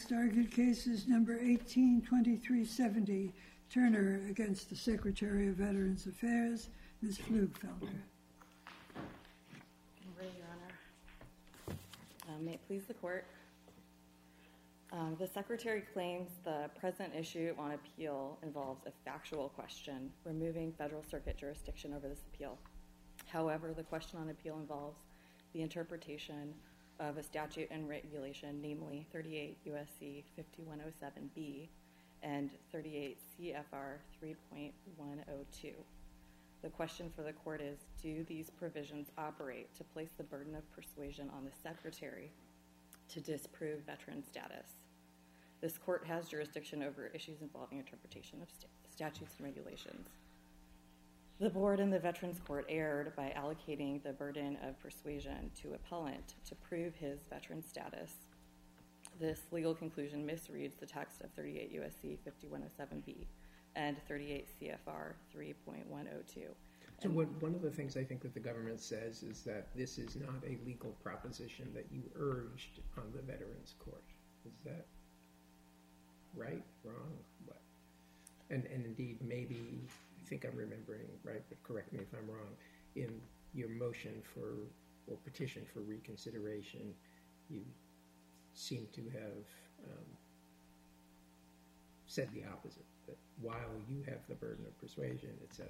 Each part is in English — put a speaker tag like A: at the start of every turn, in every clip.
A: next argued case is number 182370, Turner against the Secretary of Veterans Affairs, Ms. Pflugfelder.
B: Good morning, Your Honor. May it please the Court. The Secretary claims the present issue on appeal involves a factual question, removing Federal Circuit jurisdiction over this appeal. However, the question on appeal involves the interpretation of a statute and regulation, namely 38 U.S.C. 5107B and 38 CFR 3.102. The question for the Court is, do these provisions operate to place the burden of persuasion on the Secretary to disprove veteran status? This Court has jurisdiction over issues involving interpretation of statutes and regulations. The Board and the Veterans Court erred by allocating the burden of persuasion to appellant to prove his veteran status. This legal conclusion misreads the text of 38 U.S.C. 5107B and 38 CFR 3.102.
C: So one of the things I think that the government says is that this is not a legal proposition that you urged on the Veterans Court. Is that right, wrong, what? And indeed, maybe, I think I'm remembering right, but correct me if I'm wrong, in your motion for, or petition for reconsideration, you seem to have said the opposite, that while you have the burden of persuasion, etc.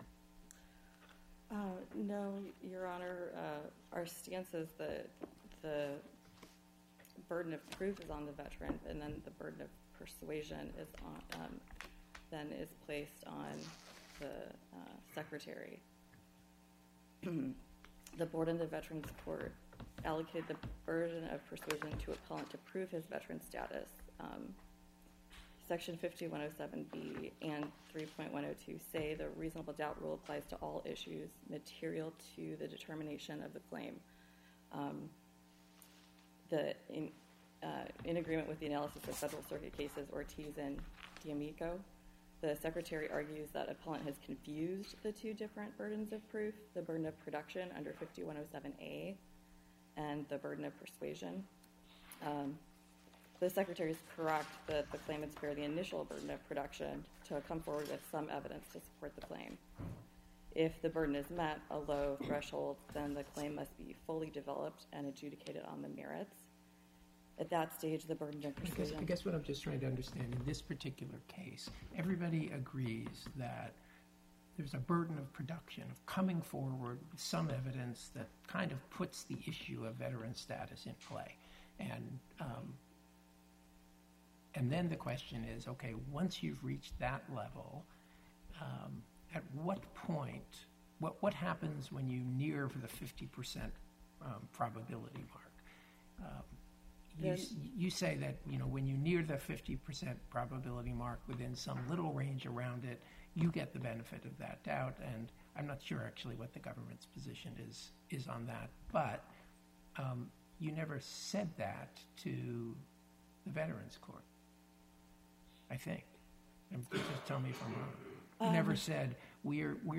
B: No, Your Honor. Our stance is that the burden of proof is on the veteran, and then the burden of persuasion is on, then is placed on the Secretary. The Board and the Veterans Court allocated the burden of persuasion to appellant to prove his veteran status. Section 5107B and 3.102 say the reasonable doubt rule applies to all issues material to the determination of the claim. In agreement with the analysis of Federal Circuit cases Ortiz and D'Amico, the Secretary argues that appellant has confused the two different burdens of proof, the burden of production under 5107A and the burden of persuasion. The Secretary is correct that the claimants bear the initial burden of production to come forward with some evidence to support the claim. If the burden is met, a low threshold, then the claim must be fully developed and adjudicated on the merits. At that stage, the burden of persuasion...
C: I guess what I'm just trying to understand, in this particular case, everybody agrees that there's a burden of production, of coming forward with some evidence that kind of puts the issue of veteran status in play. And then the question is, okay, once you've reached that level, at what point, what happens when you near the 50% probability mark? You say that, when you near the 50% probability mark within some little range around it, you get the benefit of that doubt, and I'm not sure actually what the government's position is on that, but you never said that to the Veterans Court, I think. Just tell me if I'm wrong. You never said we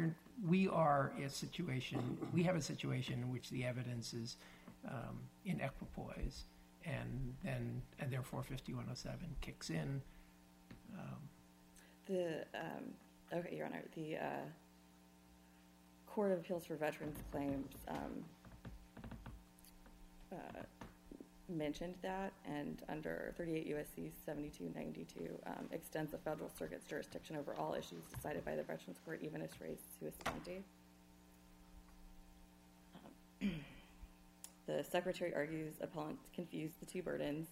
C: have a situation in which the evidence is in equipoise, and therefore 5107 kicks in.
B: Okay, Your Honor. The Court of Appeals for Veterans Claims mentioned that, and under 38 U.S.C. 7292 extends the Federal Circuit's jurisdiction over all issues decided by the Veterans Court, even if raised sua sponte. The Secretary argues appellants confuse the two burdens,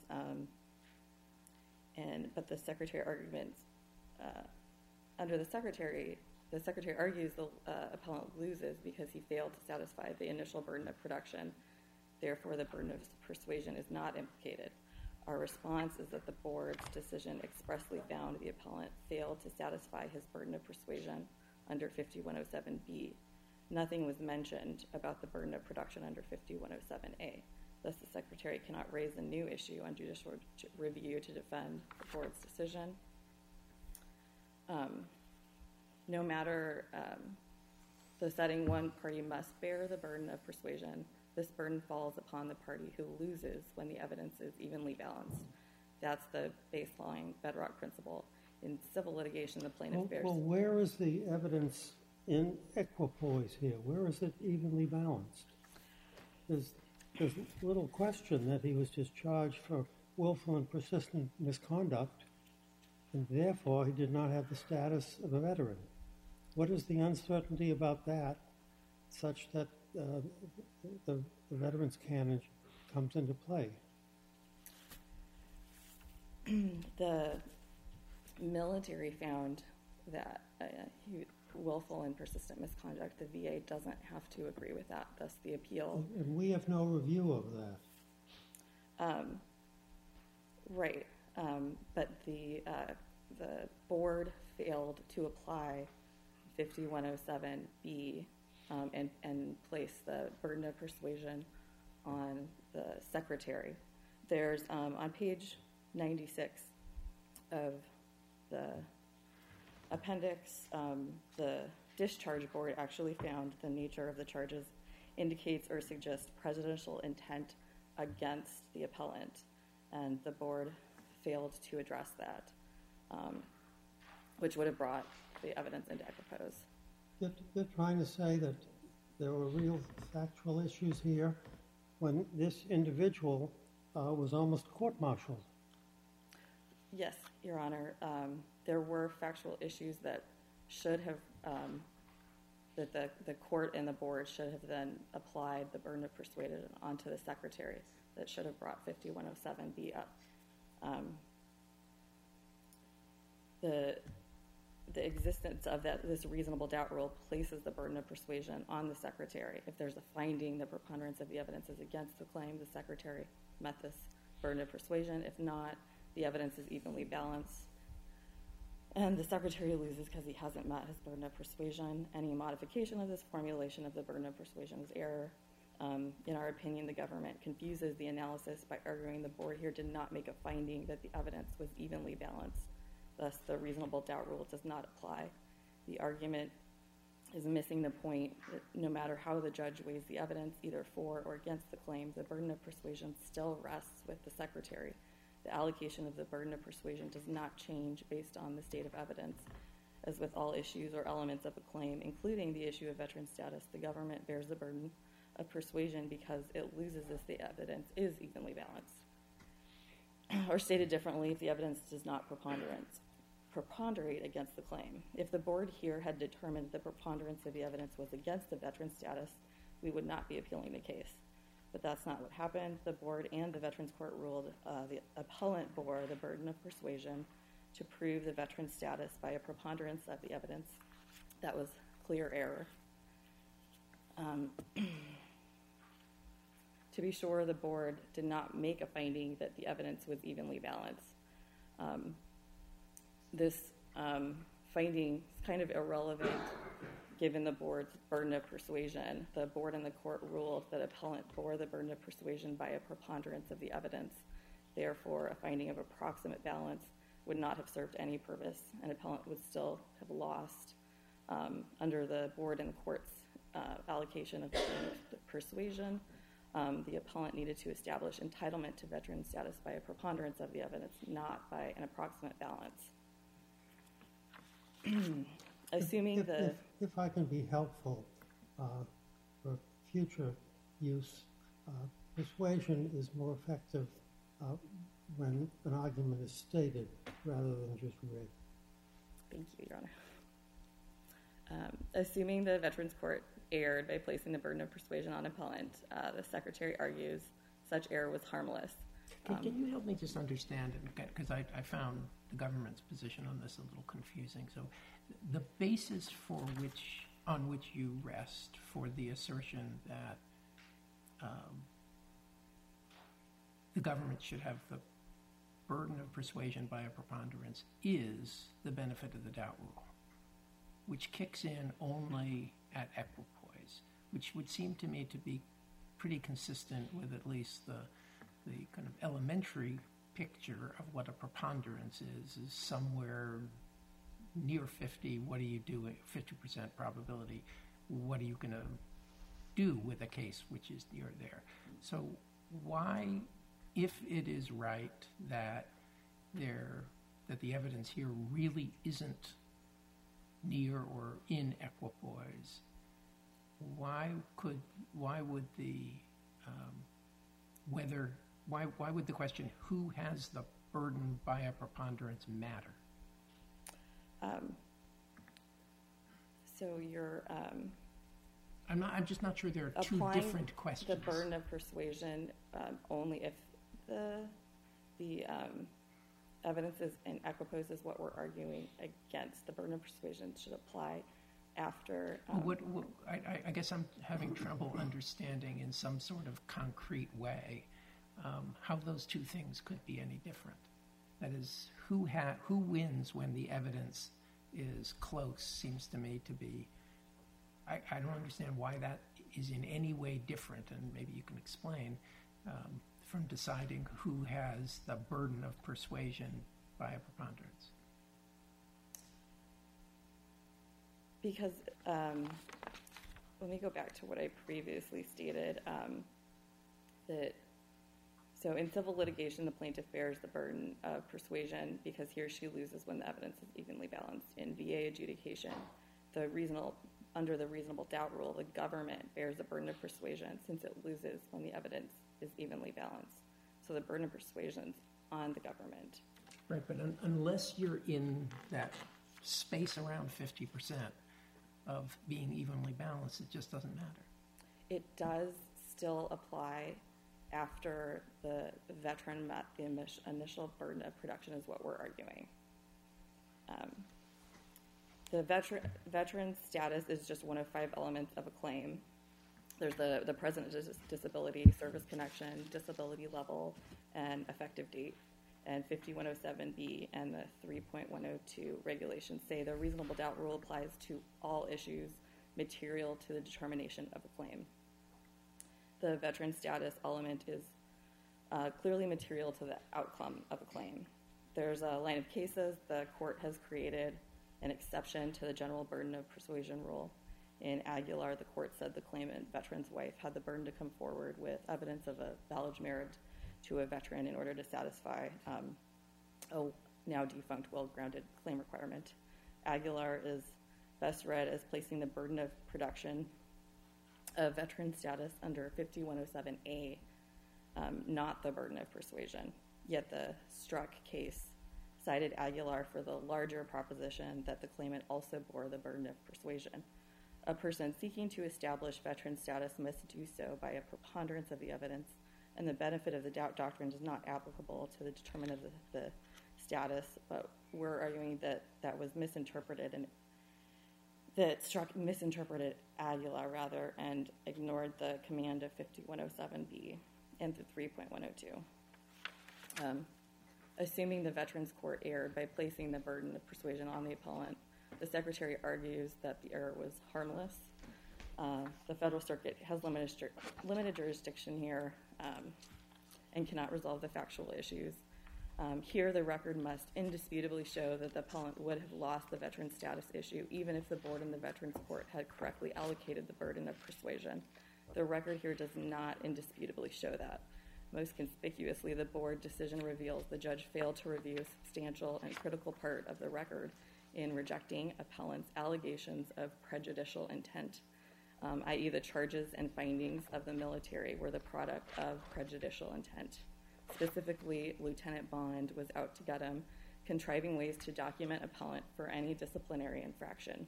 B: but the Secretary arguments under the Secretary argues the appellant loses because he failed to satisfy the initial burden of production. Therefore, the burden of persuasion is not implicated. Our response is that the Board's decision expressly found the appellant failed to satisfy his burden of persuasion under 5107B. Nothing was mentioned about the burden of production under 5107A. Thus, the Secretary cannot raise a new issue on judicial review to defend the Board's decision. No matter the setting, one party must bear the burden of persuasion. This burden falls upon the party who loses when the evidence is evenly balanced. That's the baseline bedrock principle. In civil litigation, the plaintiff bears...
D: Well, where is the evidence in equipoise here? Where is it evenly balanced? There's little question that he was discharged for willful and persistent misconduct, and therefore he did not have the status of a veteran. What is the uncertainty about that, such that the veterans canon comes into play?
B: The military found that willful and persistent misconduct, the VA doesn't have to agree with that, thus the appeal.
D: And we have no review of that.
B: Right, but the board failed to apply 5107B and place the burden of persuasion on the secretary. There's on page 96 of the appendix, the discharge board actually found the nature of the charges indicates or suggests presidential intent against the appellant, and the board failed to address that, which would have brought the evidence into equipoise.
D: They're trying to say that there were real factual issues here when this individual was almost court-martialed.
B: Yes, Your Honor. There were factual issues that should have, that the court and the board should have then applied the burden of persuasion onto the secretary. That should have brought 5107B up. The existence of this reasonable doubt rule places the burden of persuasion on the secretary. If there's a finding, the preponderance of the evidence is against the claim, the secretary met this burden of persuasion. If not, the evidence is evenly balanced, and the secretary loses because he hasn't met his burden of persuasion. Any modification of this formulation of the burden of persuasion is error. In our opinion, the government confuses the analysis by arguing the board here did not make a finding that the evidence was evenly balanced. Thus, the reasonable doubt rule does not apply. The argument is missing the point that no matter how the judge weighs the evidence, either for or against the claim, the burden of persuasion still rests with the secretary. The allocation of the burden of persuasion does not change based on the state of evidence. As with all issues or elements of a claim, including the issue of veteran status, the government bears the burden of persuasion because it loses if the evidence is evenly balanced. Or stated differently, if the evidence does not preponderate against the claim. If the board here had determined the preponderance of the evidence was against the veteran status, we would not be appealing the case. But that's not what happened. The board and the Veterans Court ruled the appellant bore the burden of persuasion to prove the veteran status by a preponderance of the evidence. That was clear error. To be sure, the board did not make a finding that the evidence was evenly balanced. This finding is kind of irrelevant given the board's burden of persuasion. The board and the court ruled that appellant bore the burden of persuasion by a preponderance of the evidence. Therefore, a finding of approximate balance would not have served any purpose, and appellant would still have lost under the board and the court's allocation of the burden of persuasion. The appellant needed to establish entitlement to veteran status by a preponderance of the evidence, not by an approximate balance. Assuming
D: if I can be helpful for future use, persuasion is more effective when an argument is stated rather than just read.
B: Thank you, Your Honor. Assuming the Veterans Court erred by placing the burden of persuasion on appellant, the Secretary argues such error was harmless.
C: Can you help me just understand it? Because I found the government's position on this a little confusing. So the basis on which you rest for the assertion that the government should have the burden of persuasion by a preponderance is the benefit of the doubt rule, which kicks in only at equipoise, which would seem to me to be pretty consistent with at least the kind of elementary picture of what a preponderance is somewhere near 50. What are you doing? 50% probability. What are you going to do with a case which is near there? So why, if it is right that that the evidence here really isn't near or in equipoise, why would the question who has the burden by a preponderance matter?
B: So you're
C: I'm just not sure there are two different questions.
B: The burden of persuasion only if the evidence is in equipoise is what we're arguing against. The burden of persuasion should apply after.
C: I guess I'm having trouble understanding in some sort of concrete way how those two things could be any different. That is, who wins when the evidence is close seems to me to be. I don't understand why that is in any way different, and maybe you can explain, from deciding who has the burden of persuasion by a preponderance.
B: Because let me go back to what I previously stated, so in civil litigation, the plaintiff bears the burden of persuasion because he or she loses when the evidence is evenly balanced. In VA adjudication, under the reasonable doubt rule, the government bears the burden of persuasion since it loses when the evidence is evenly balanced. So the burden of persuasion is on the government.
C: Right, but unless you're in that space around 50% of being evenly balanced, it just doesn't matter.
B: It does still apply after the veteran met the initial burden of production is what we're arguing. The veteran status is just one of 5 elements of a claim. There's the present disability, service connection, disability level, and effective date. And 5107B and the 3.102 regulations say the reasonable doubt rule applies to all issues material to the determination of a claim. The veteran status element is clearly material to the outcome of a claim. There's a line of cases. The court has created an exception to the general burden of persuasion rule. In Aguilar, the court said the claimant veteran's wife had the burden to come forward with evidence of a valid marriage to a veteran in order to satisfy a now defunct, well-grounded claim requirement. Aguilar is best read as placing the burden of production of veteran status under 5107A, not the burden of persuasion. Yet the Struck case cited Aguilar for the larger proposition that the claimant also bore the burden of persuasion. A person seeking to establish veteran status must do so by a preponderance of the evidence, and the benefit of the doubt doctrine is not applicable to the determinant of the status, but we're arguing that that was misinterpreted and that Struck misinterpreted Aguilar rather and ignored the command of 5107B and the 3.102. Assuming the Veterans Court erred by placing the burden of persuasion on the appellant, the Secretary argues that the error was harmless. The Federal Circuit has limited jurisdiction here and cannot resolve the factual issues. Here, the record must indisputably show that the appellant would have lost the veteran status issue even if the board and the Veterans Court had correctly allocated the burden of persuasion. The record here does not indisputably show that. Most conspicuously, the board decision reveals the judge failed to review a substantial and critical part of the record in rejecting appellant's allegations of prejudicial intent, i.e. the charges and findings of the military were the product of prejudicial intent. Specifically, Lieutenant Bond was out to get him, contriving ways to document appellant for any disciplinary infraction.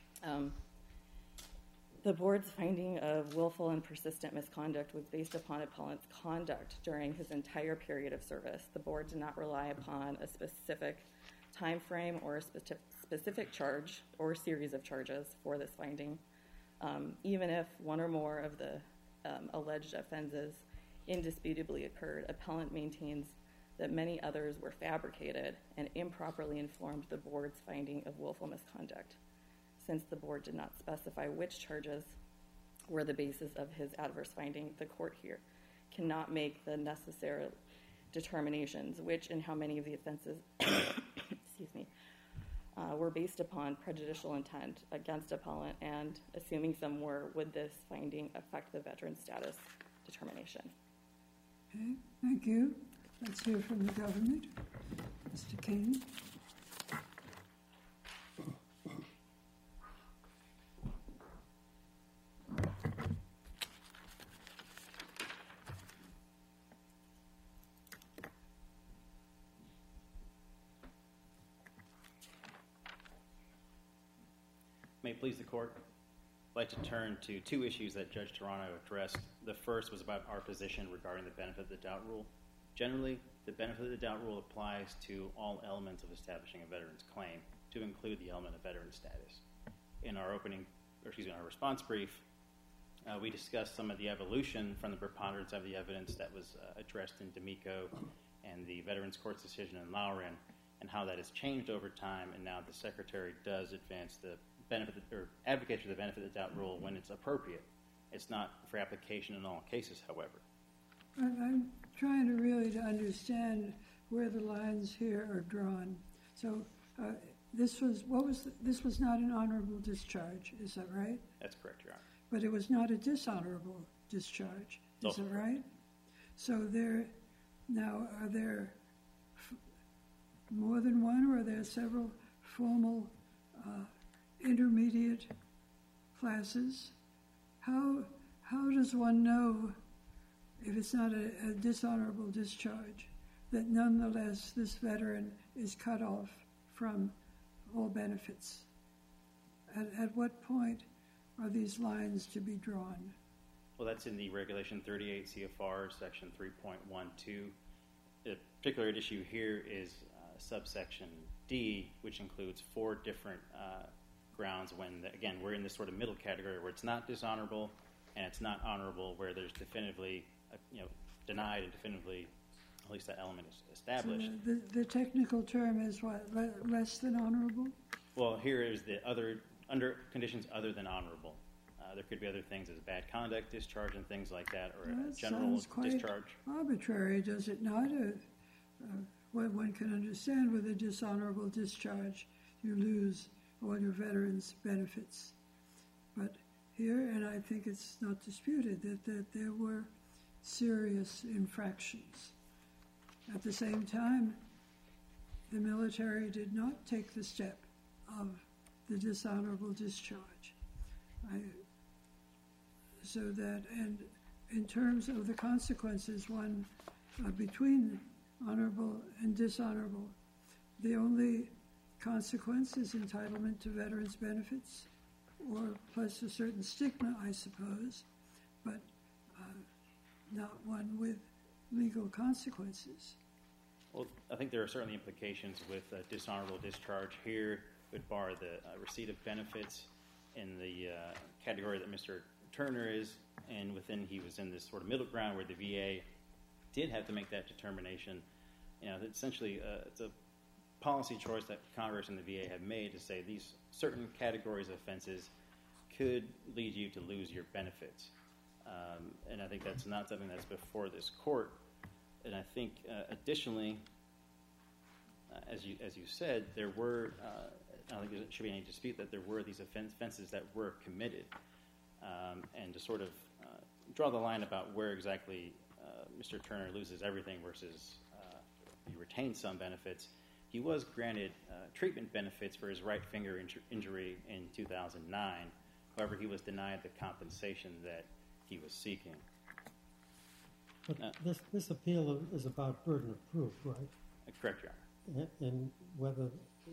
B: The board's finding of willful and persistent misconduct was based upon appellant's conduct during his entire period of service. The board did not rely upon a specific time frame or a specific charge or series of charges for this finding. Even if one or more of the alleged offenses indisputably occurred, appellant maintains that many others were fabricated and improperly informed the board's finding of willful misconduct. Since the board did not specify which charges were the basis of his adverse finding, the court here cannot make the necessary determinations which and how many of the offenses were based upon prejudicial intent against appellant, and assuming some were, would this finding affect the veteran status determination?
A: Okay, thank you. Let's hear from the government. Mr. King.
E: May it please the court, I'd like to turn to two issues that Judge Toronto addressed. The first was about our position regarding the benefit of the doubt rule. Generally, the benefit of the doubt rule applies to all elements of establishing a veteran's claim, to include the element of veteran status. In our our response brief, we discussed some of the evolution from the preponderance of the evidence that was addressed in D'Amico and the Veterans Court's decision in Lauren, and how that has changed over time, and now the Secretary does advance the benefit or advocate for the benefit of the doubt rule when it's appropriate. It's not for application in all cases, however.
A: I'm trying to really understand where the lines here are drawn. So this was not an honorable discharge, is that right?
E: That's correct, Your Honor.
A: But it was not a dishonorable discharge, is that right? So are there more than one, or are there several formal intermediate classes? How does one know, if it's not a dishonorable discharge, that nonetheless this veteran is cut off from all benefits? At what point are these lines to be drawn?
E: Well, that's in the Regulation 38 CFR, Section 3.12. The particular issue here is subsection D, which includes four different grounds when, again, we're in this sort of middle category where it's not dishonorable and it's not honorable, where there's definitively, denied and definitively, at least that element is established.
A: So the technical term is what, less than honorable?
E: Well, here is the other, under conditions other than honorable. There could be other things as bad conduct discharge and things like that, or a general
A: sounds quite
E: discharge.
A: Arbitrary, does it not? One can understand with a dishonorable discharge you lose all your veterans' benefits. But here, and I think it's not disputed, that there were serious infractions. At the same time, the military did not take the step of the dishonorable discharge. And in terms of the consequences, between honorable and dishonorable, the only consequence is entitlement to veterans' benefits, or plus a certain stigma, I suppose, but not one with legal consequences.
E: Well, I think there are certainly implications with dishonorable discharge. Here would bar the receipt of benefits in the category that Mr. Turner is, and within he was in this sort of middle ground where the VA did have to make that determination. Essentially, it's a policy choice that Congress and the VA have made to say these certain categories of offenses could lead you to lose your benefits. And I think that's not something that's before this court. And I think, additionally, as you said, there were, I don't think there should be any dispute that there were these offenses that were committed. And to sort of draw the line about where exactly Mr. Turner loses everything versus he retains some benefits, he was granted treatment benefits for his right finger injury in 2009. However, he was denied the compensation that he was seeking.
D: But this appeal is about burden of proof, right?
E: Correct, Your Honor.
D: And whether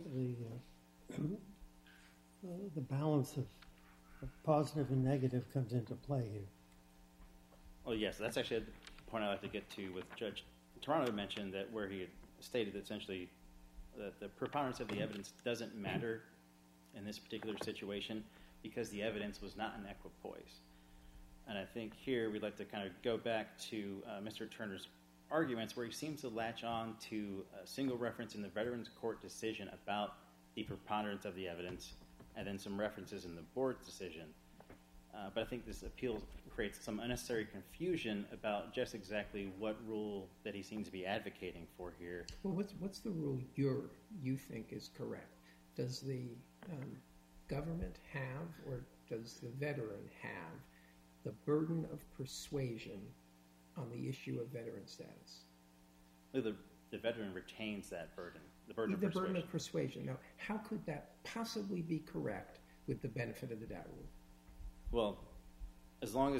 D: the balance of positive and negative comes into play here.
E: Well, yes, that's actually the point I'd like to get to with Judge Toronto mentioned, that where he had stated essentially that the preponderance of the evidence doesn't matter in this particular situation because the evidence was not in equipoise. And I think here we'd like to kind of go back to Mr. Turner's arguments where he seems to latch on to a single reference in the Veterans Court decision about the preponderance of the evidence and then some references in the board's decision. But I think this appeal creates some unnecessary confusion about just exactly what rule that he seems to be advocating for here.
C: Well, what's the rule you think is correct? Does the government have, or does the veteran have, the burden of persuasion on the issue of veteran status?
E: The veteran retains that burden. the burden of
F: The
E: persuasion.
F: burden of persuasion. Now, how could that possibly be correct with the benefit of the doubt rule?
E: Well, as long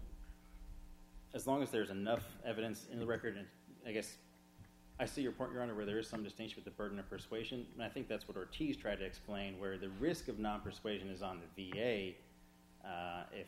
E: as there's enough evidence in the record, and I guess I see your point, Your Honor, where there is some distinction with the burden of persuasion, and I think that's what Ortiz tried to explain, where the risk of non-persuasion is on the VA if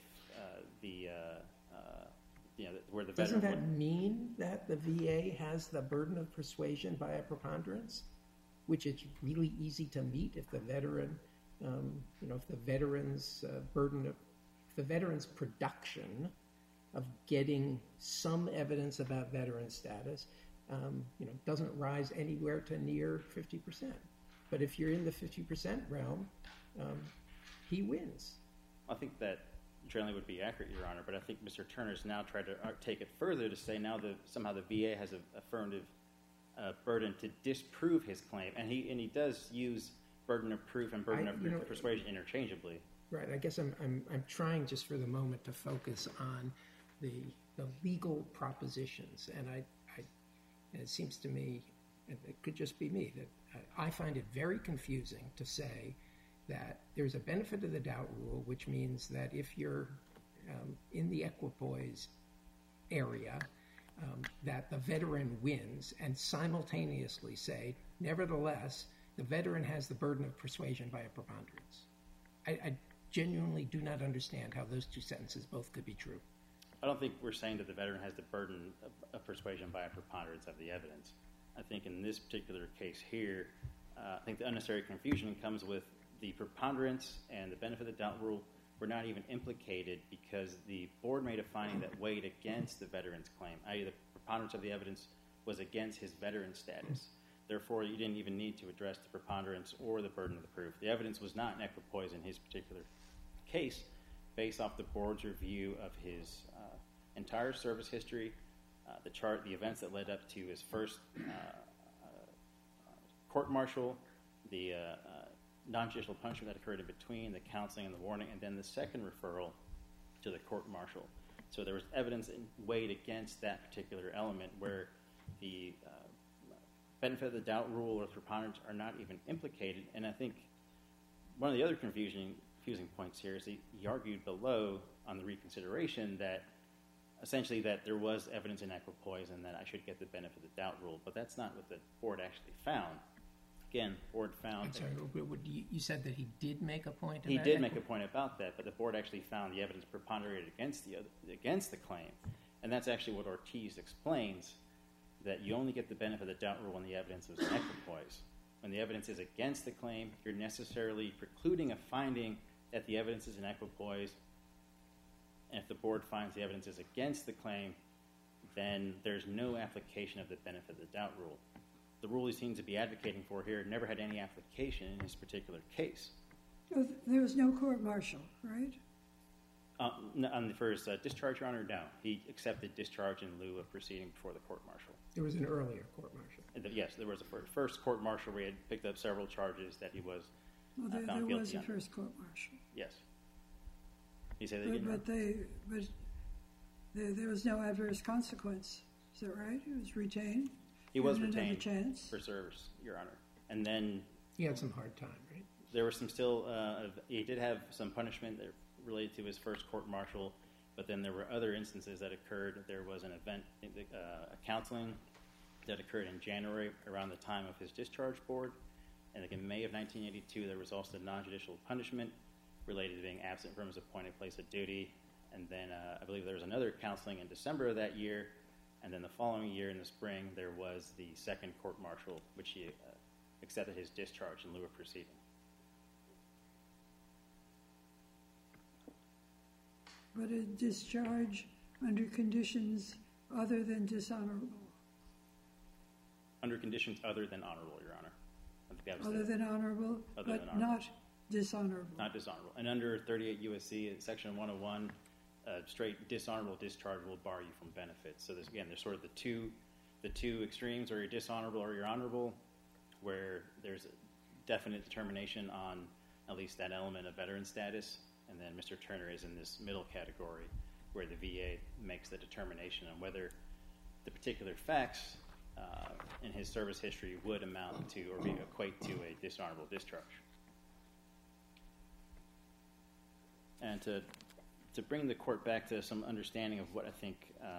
E: where the
F: Doesn't
E: veteran
F: that mean that the VA has the burden of persuasion by a preponderance, which it's really easy to meet if the veteran, if the veteran's the veteran's production of getting some evidence about veteran status, doesn't rise anywhere to near 50%. But if you're in the 50% realm, he wins.
E: I think that generally would be accurate, Your Honor, but I think Mr. Turner's now tried to take it further to say now that somehow the VA has an affirmative burden to disprove his claim, and he does use burden of proof and burden of persuasion interchangeably.
F: Right. I guess I'm trying just for the moment to focus on the legal propositions, and it seems to me, and it could just be me, that I find it very confusing to say that there's a benefit of the doubt rule, which means that if you're in the equipoise area, that the veteran wins, and simultaneously say, nevertheless, the veteran has the burden of persuasion by a preponderance. I genuinely do not understand how those two sentences both could be true.
E: I don't think we're saying that the veteran has the burden of persuasion by a preponderance of the evidence. I think in this particular case here, I think the unnecessary confusion comes with the preponderance and the benefit of the doubt rule were not even implicated because the board made a finding that weighed against the veteran's claim, i.e. the preponderance of the evidence was against his veteran status. Therefore, you didn't even need to address the preponderance or the burden of the proof. The evidence was not in equipoise in his particular case based off the board's review of his entire service history, the events that led up to his first court-martial, the non-judicial punishment that occurred in between, the counseling and the warning, and then the second referral to the court-martial. So there was evidence weighed against that particular element where the benefit of the doubt rule or the preponderance are not even implicated. And I think one of the other confusing points here is he argued below on the reconsideration that essentially that there was evidence in equipoise and that I should get the benefit of the doubt rule, but that's not what the board actually found. Again, the board found...
F: I'm sorry, you said that he did make a point about
E: He did make a point about that, but the board actually found the evidence preponderated against the claim. And that's actually what Ortiz explains, that you only get the benefit of the doubt rule when the evidence is in equipoise. When the evidence is against the claim, you're necessarily precluding a finding that the evidence is in equipoise. And if the board finds the evidence is against the claim, then there's no application of the benefit of the doubt rule. The rule he seems to be advocating for here never had any application in his particular case.
A: Oh, there was no court-martial, right?
E: For his discharge, Your Honor, no. He accepted discharge in lieu of proceeding before the court-martial.
F: There was an earlier court-martial.
E: Yes, there was a first court-martial where he had picked up several charges that he was found guilty on.
A: There was a first court-martial.
E: Yes. You say that again?
A: But there was no adverse consequence. Is that right? He was retained?
E: He was
A: didn't have a
E: retained
A: chance?
E: for service, Your Honor. And then...
F: He had some hard time, right?
E: There was some he did have some punishment that related to his first court-martial, but then there were other instances that occurred. There was an event, a counseling that occurred in January around the time of his discharge board. And in May of 1982, there was also non-judicial punishment related to being absent from his appointed place of duty. And then I believe there was another counseling in December of that year. And then the following year in the spring, there was the second court-martial, which he accepted his discharge in lieu of proceeding.
A: But a discharge under conditions other than dishonorable?
E: Under conditions other than honorable, Your Honor. I think that was
A: Other than honorable, but not dishonorable?
E: Not dishonorable. And under 38 U.S.C. Section 101, straight dishonorable discharge will bar you from benefits. So there's sort of the two extremes, or you're dishonorable or you're honorable, where there's a definite determination on at least that element of veteran status. And then Mr. Turner is in this middle category where the VA makes the determination on whether the particular facts in his service history would amount to or equate to a dishonorable discharge. And to bring the court back to some understanding of what I think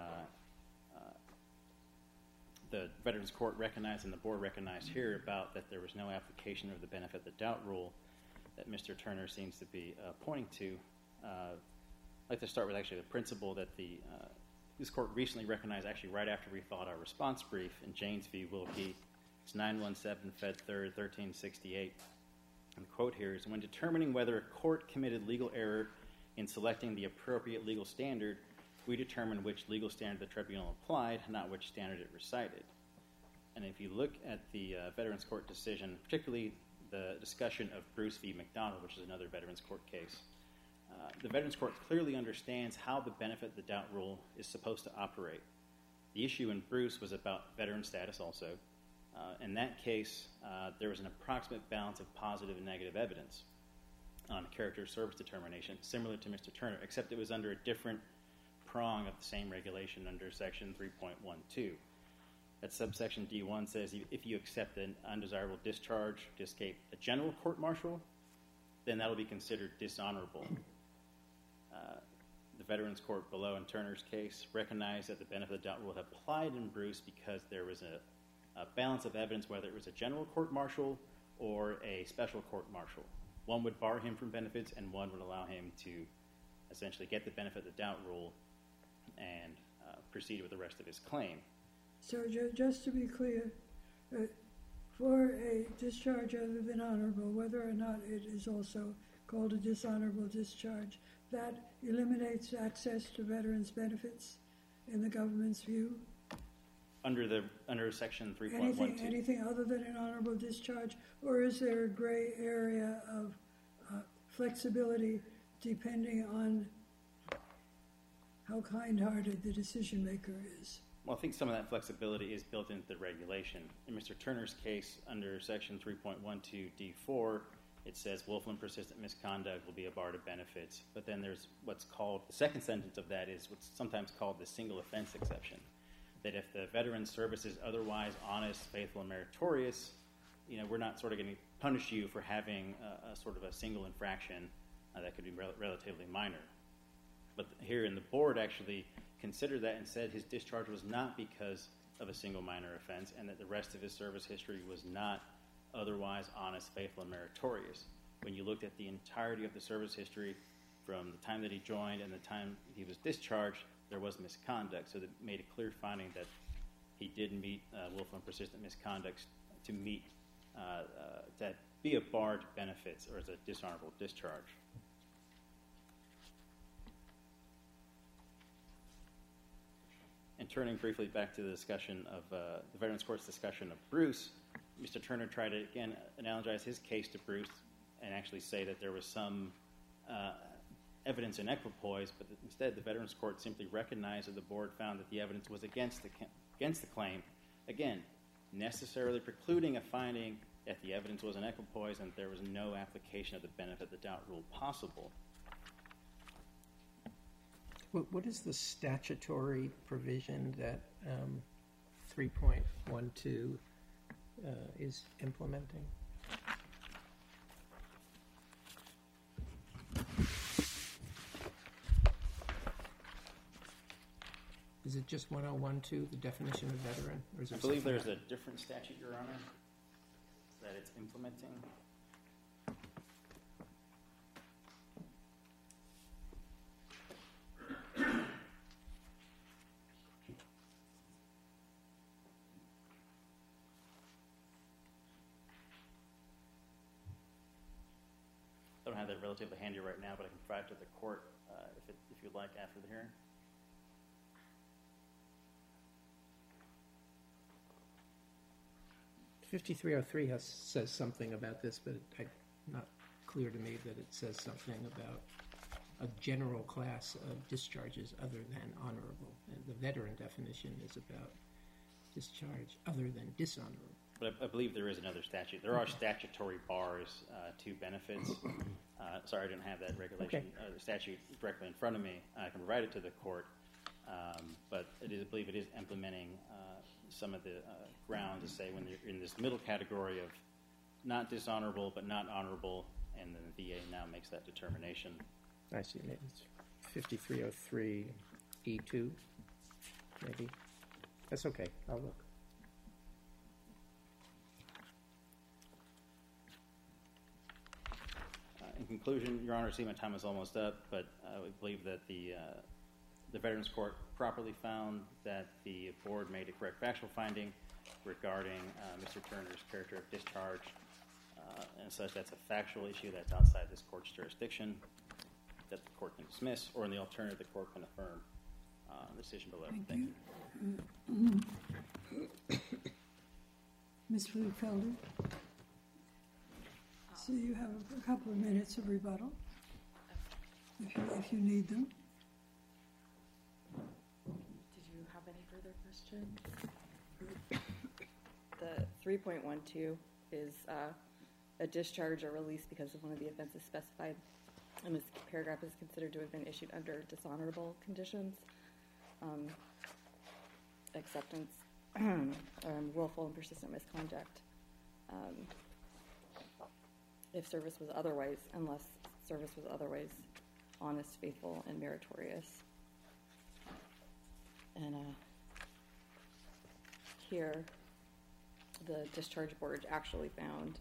E: the Veterans Court recognized and the board recognized here about that there was no application of the benefit of the doubt rule that Mr. Turner seems to be pointing to, I'd like to start with actually the principle that this court recently recognized actually right after we filed our response brief in Janes v. Wilkie. It's 917 Fed 3rd 1368. And the quote here is, when determining whether a court committed legal error in selecting the appropriate legal standard, we determine which legal standard the tribunal applied, not which standard it recited. And if you look at the Veterans Court decision, particularly the discussion of Bruce v. McDonald, which is another Veterans Court case, the Veterans Court clearly understands how the benefit of the doubt rule is supposed to operate. The issue in Bruce was about veteran status also. In that case, there was an approximate balance of positive and negative evidence on character of service determination, similar to Mr. Turner, except it was under a different prong of the same regulation under Section 3.12. That subsection D1 says if you accept an undesirable discharge to escape a general court-martial, then that will be considered dishonorable. The Veterans Court below in Turner's case recognized that the benefit of the doubt rule had applied in Bruce because there was a balance of evidence, whether it was a general court-martial or a special court-martial. One would bar him from benefits, and one would allow him to essentially get the benefit of the doubt rule and proceed with the rest of his claim.
A: So just to be clear, for a discharge other than honorable, whether or not it is also called a dishonorable discharge, that eliminates access to veterans' benefits in the government's view?
E: Under Section 3.12.
A: Anything other than an honorable discharge? Or is there a gray area of flexibility depending on how kind-hearted the decision maker is?
E: Well, I think some of that flexibility is built into the regulation. In Mr. Turner's case, under Section 3.12 D4, it says willful and persistent misconduct will be a bar to benefits. But then there's what's called, the second sentence of that is what's sometimes called the single offense exception. That if the veteran's service is otherwise honest, faithful, and meritorious, we're not sort of going to punish you for having a sort of a single infraction that could be relatively minor. But here in the board actually considered that and said his discharge was not because of a single minor offense and that the rest of his service history was not otherwise honest, faithful, and meritorious. When you looked at the entirety of the service history from the time that he joined and the time he was discharged, there was misconduct. So that made a clear finding that he did meet willful and persistent misconduct to meet, that be a bar to benefits or as a dishonorable discharge. And turning briefly back to the discussion of the Veterans Court's discussion of Bruce, Mr. Turner tried to, again, analogize his case to Bruce and actually say that there was some evidence in equipoise, but instead the Veterans Court simply recognized that the board found that the evidence was against the claim, again, necessarily precluding a finding that the evidence was in equipoise and there was no application of the benefit of the doubt rule possible.
F: What is the statutory provision that 3.12 is implementing? Is it just 101.2, the definition of veteran? Or is there
E: I believe there's
F: something
E: a different statute, Your Honor, that it's implementing. I don't have that relatively handy right now, but I can provide it to the court if you'd like after the hearing.
F: else? 5303 says something about this, but it's not clear to me that it says something about a general class of discharges other than honorable. And the veteran definition is about discharge other than dishonorable.
E: But I believe there is another statute. There are statutory bars to benefits. Sorry, I didn't have that regulation, the statute directly in front of me. I can provide it to the court, but I believe it is implementing some of the ground to say when you're in this middle category of not dishonorable but not honorable, and then the VA now makes that determination.
F: I see. Maybe it's 5303 E2, maybe. That's okay. I'll look.
E: In conclusion, Your Honor, I see my time is almost up, but I would believe that the Veterans Court properly found that the board made a correct factual finding regarding Mr. Turner's character of discharge, and such that's a factual issue that's outside this court's jurisdiction that the court can dismiss, or in the alternative, the court can affirm the decision below. Thank you.
A: Ms. Felder? So you have a couple of minutes of rebuttal, if you need them.
B: Did you have any further questions? The 3.12 is a discharge or release because of one of the offenses specified, and this paragraph is considered to have been issued under dishonorable conditions, acceptance, willful and persistent misconduct. If service was otherwise, unless service was otherwise honest, faithful, and meritorious. And here, the discharge board actually found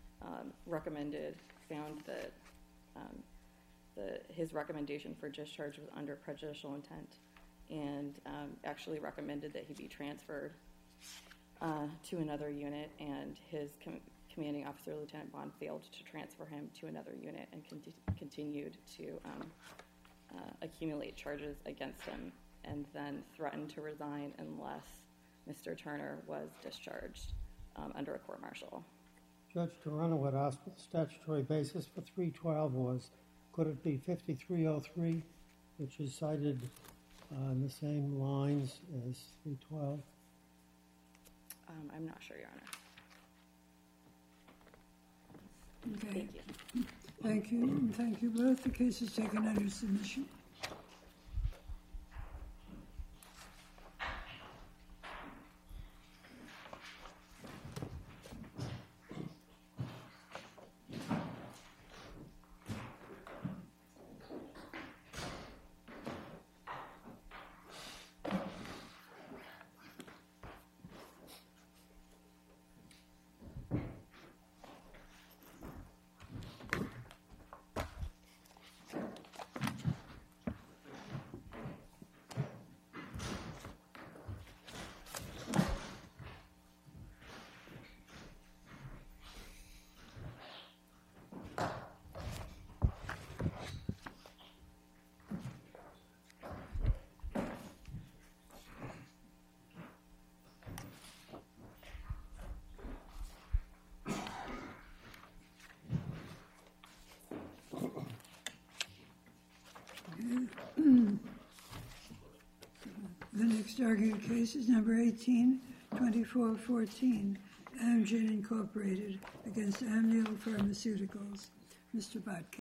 B: that his recommendation for discharge was under prejudicial intent, and actually recommended that he be transferred to another unit, and his commanding officer, Lieutenant Bond, failed to transfer him to another unit and continued to accumulate charges against him, and then threatened to resign unless Mr. Turner was discharged under a court-martial.
D: Judge Toronto had asked what the statutory basis for 312 was. Could it be 5303, which is cited in the same lines as 312?
B: I'm not sure, Your Honor.
A: Okay.
B: Thank you.
A: Thank you, and thank you both. The case is taken under submission. The next argued case is number 18-2414, Amgen Incorporated against Amneal Pharmaceuticals. Mr. Botkin.